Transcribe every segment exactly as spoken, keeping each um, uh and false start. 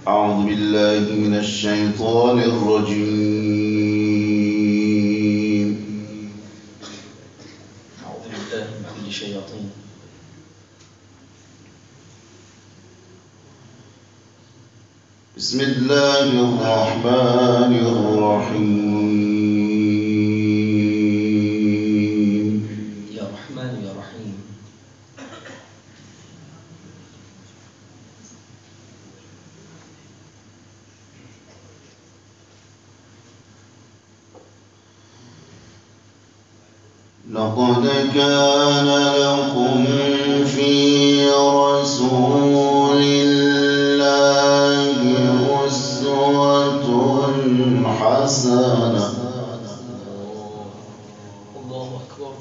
أعوذ بالله من الشيطان الرجيم. أعوذ بالله من كل شياطين. بسم الله الرحمن الرحيم. يا رحمن يا رحيم. لقد كان لكم في رسول الله أسوة حسنة. الله أكبر.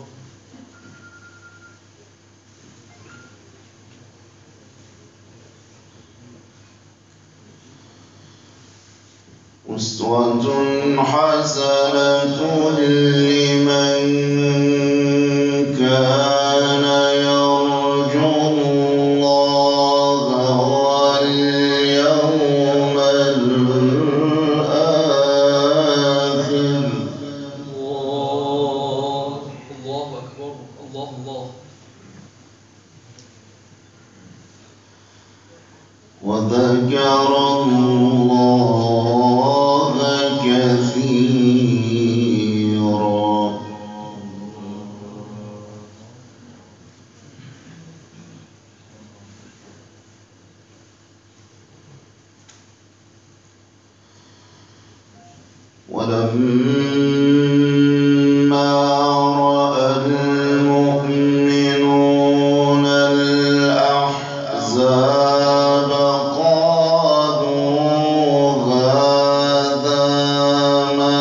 أسوة حسنة لمن كان يرجو الله واليوم الآخر. الله الله أكبر. الله الله. وذكر الله كثيرا. ولما رأى المؤمنون الأحزاب قالوا هذا ما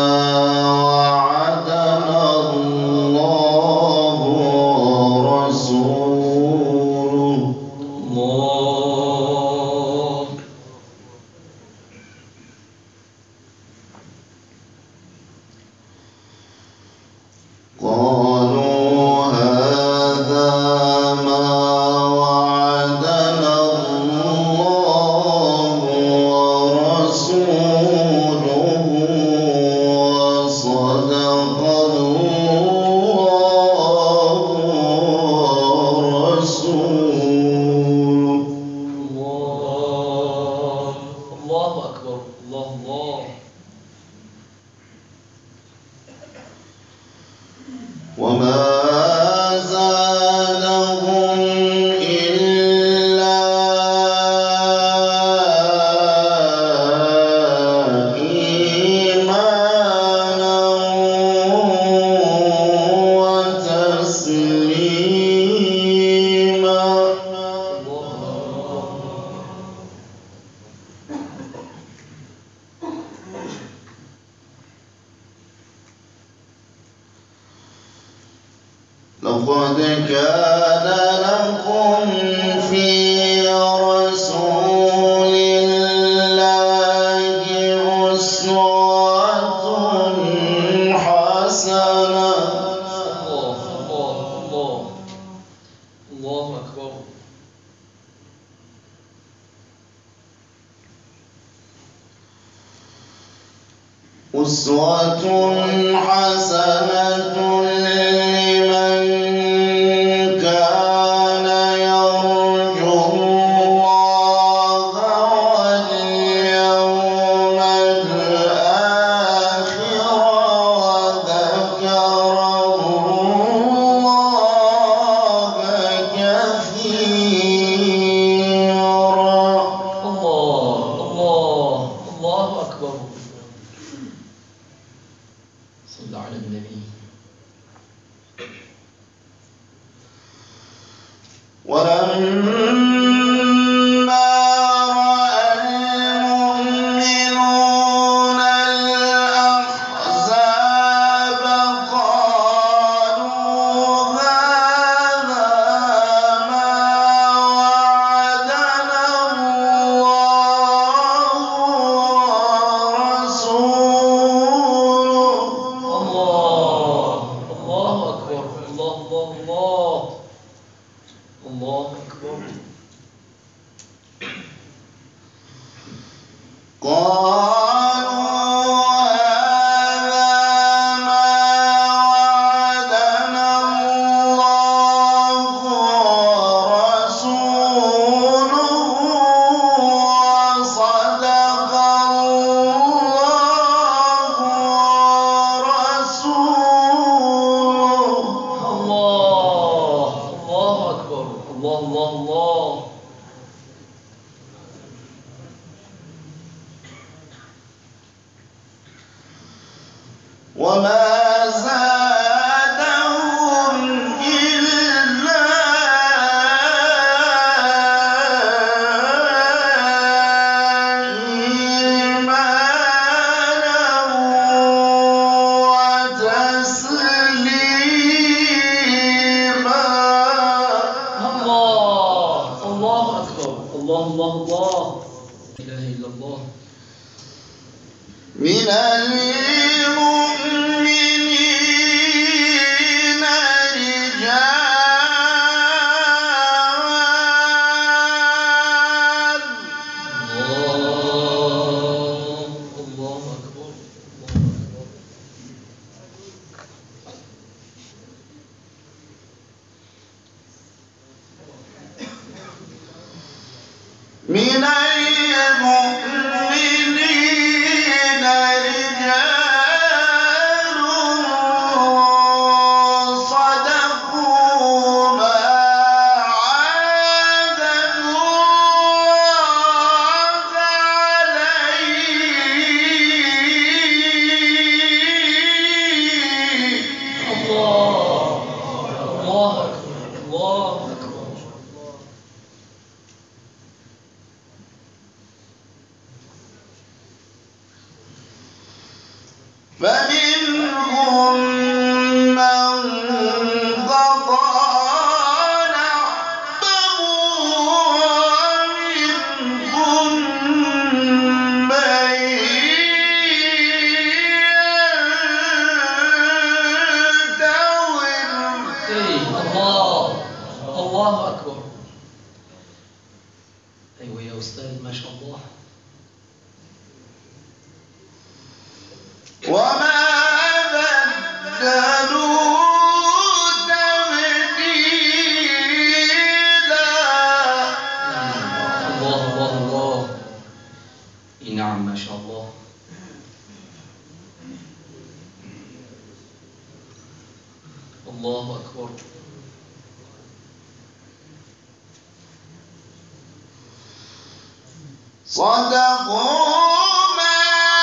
وعدنا الله ورسوله. الله. قالوا هذا ما وعدنا الله ورسوله وصدق الله ورسوله. الله الله أكبر. الله الله. وما زادهم إلا إيمانا وتسليما. لقد كان لكم في رسول الله أسوة حسنة. الله الله الله. الله أكبر. أسوة حسنة لمن كان يرجو الله واليوم الآخر وذكر الله كثيرا. الله الله. الله أكبر. صلى على النبي. وما زادهم إلا إيمانا وتسليما. الله الله أكبر. الله الله الله لا إله إلا الله. من المؤمنين رجال الله الله أكبر. من المؤمنين رجال صدقوا ما عاهدوا الله عليه. الله الله أكبر. الله أكبر. فمنهم من قضى نحبه ومنهم من ينتظر. إيه الله الله أكبر. أيوة يا أستاذ ما شاء الله. وما بدلوا تبديلا. الله الله الله. إي نعم ما شاء الله. الله أكبر. صدقوا ما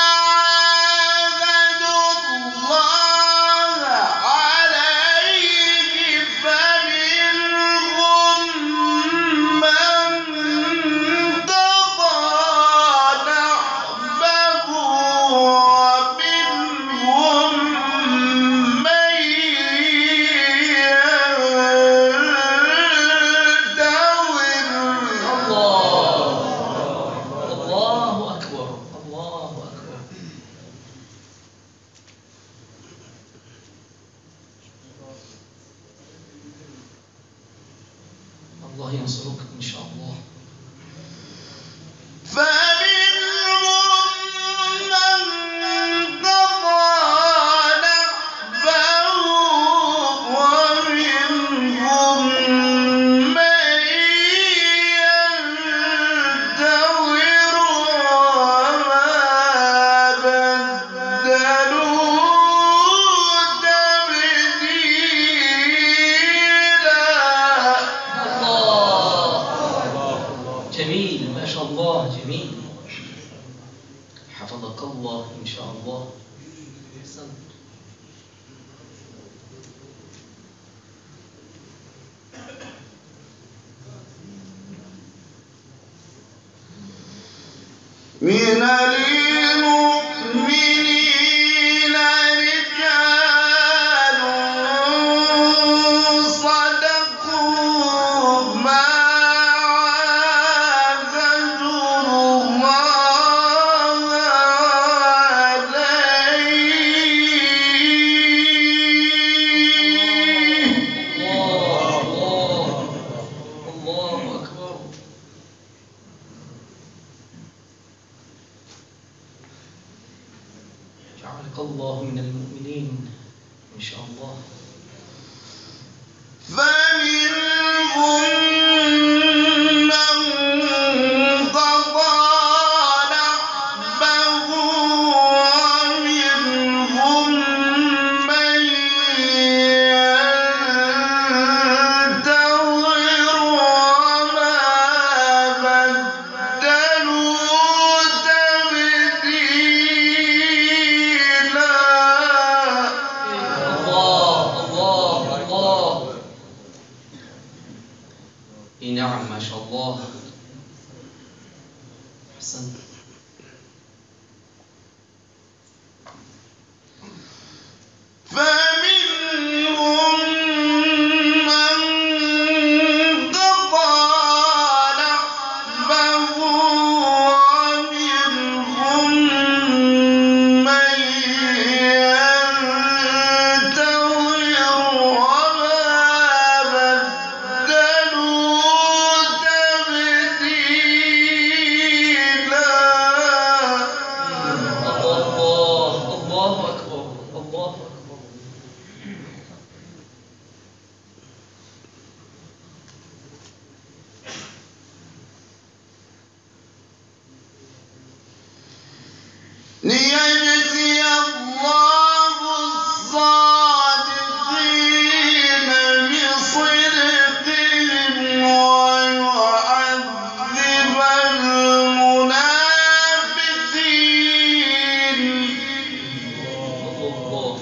عاهدوا الله عليه. فمنهم من قضى نحبه ومنهم من ينتظر. الله الله أكبر. الله أكبر. الله ينصرك إن شاء الله. فمنهم من قضى نحبه ومنهم من ينتظر. وما بدلوا تبديلا. الله جميل ما شاء الله. جميل حفظك الله إن شاء الله. أحسنت. من المؤمنين رجال صدقوا ما عاهدوا الله عليه. الله الله الله أكبر. يتقبل الله من المؤمنين إن شاء الله. فمنهم من قضى نحبه ومنهم من ينتظر وما بدلوا تبديلا. الله الله الله. إيه نعم ما شاء الله. أحسنت. فمنهم من قضى نحبه ومنهم من ينتظر وما بدلوا تبديلا. الله الله أكبر الله أكبر. ليجزي الله الصادقين بصدقهم ويعذب المنافقين. الله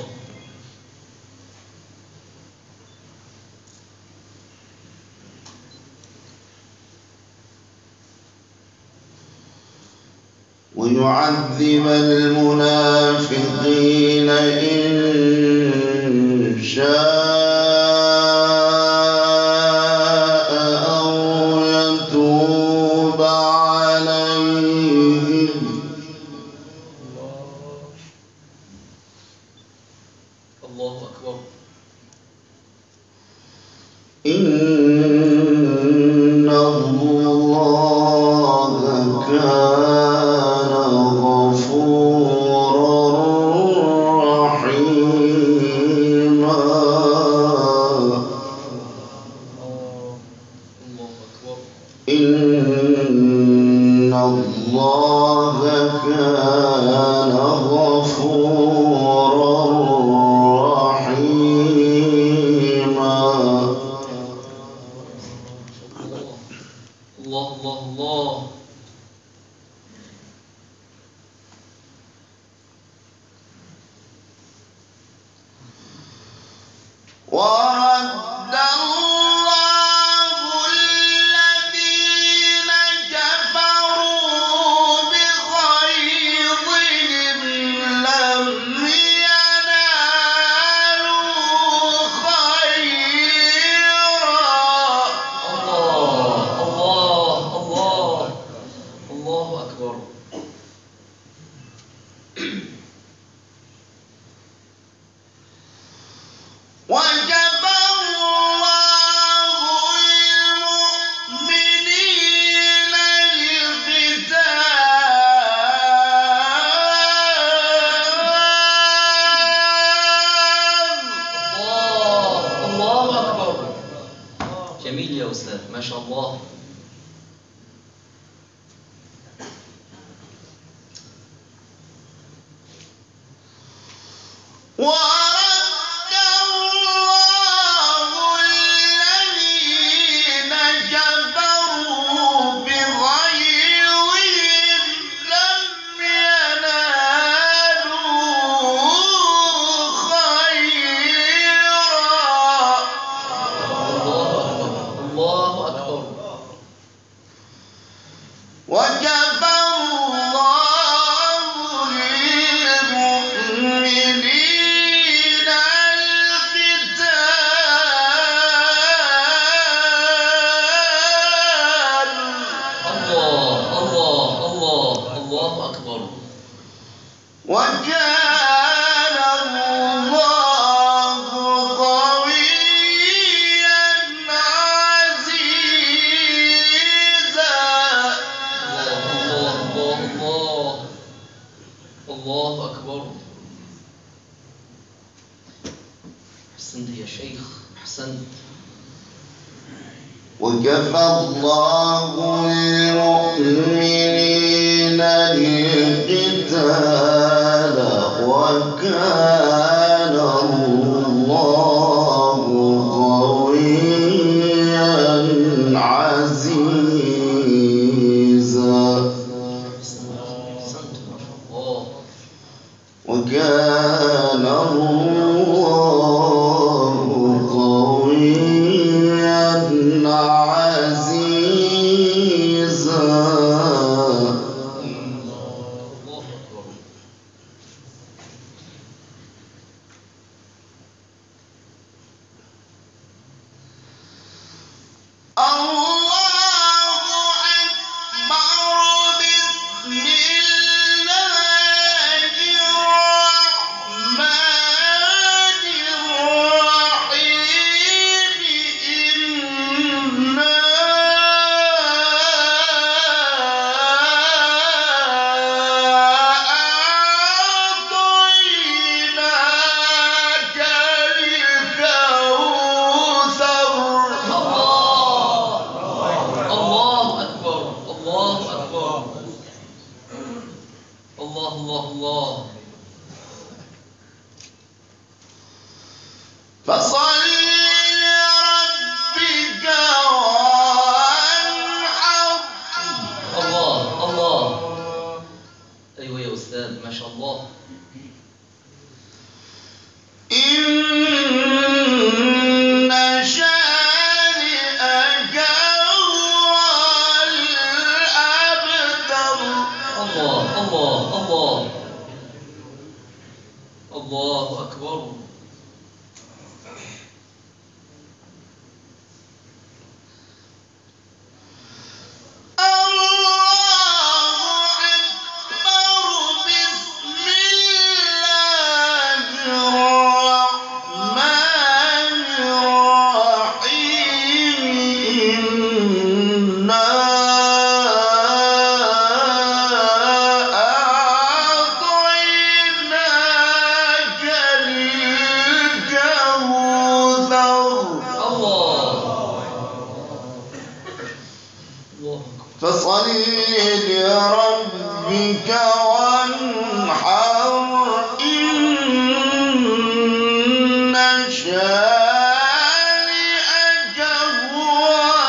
ويعذب المنافقين إن شاء أو يتوب عليهم. الله أكبر. إن الله كان غفورا رحيما. الله أكبر. إن الله كان غفورا رحيما. الله الله الله. ورد الله الذين كفروا بغيظهم لم ينالوا خيرا. الله الله الله الله أكبر. وكفى الله المؤمنين القتال. الله الله أكبر. جميل يا أستاذ ما شاء الله. ورد الله الذين كفروا بغيظهم لم ينالوا خيرا. الله أكبر الله أكبر. وكفى الله المؤمنين القتال. الله الله الله الله أكبر. وكان الله قويا عزيزا. الله الله الله الله الله أكبر. أحسنت يا شيخ، أحسنت. وكفى الله المؤمنين القتال وكان الله قويا عزيزا. أحسنت ما شاء الله. وكان الله قويا عزيزا. الله أكبر. الله الله الله. فصل لربك وانحر. الله الله. أيوة يا أستاذ ما شاء الله. إن شانئك هو الأبتر. الله الله الله. الله أكبر. فصل لربك وانحر. إن شانئك هو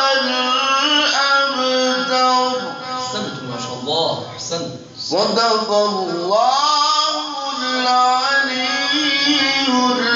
الأبتر. أحسنت ما شاء الله، أحسنت. صدق الله العلي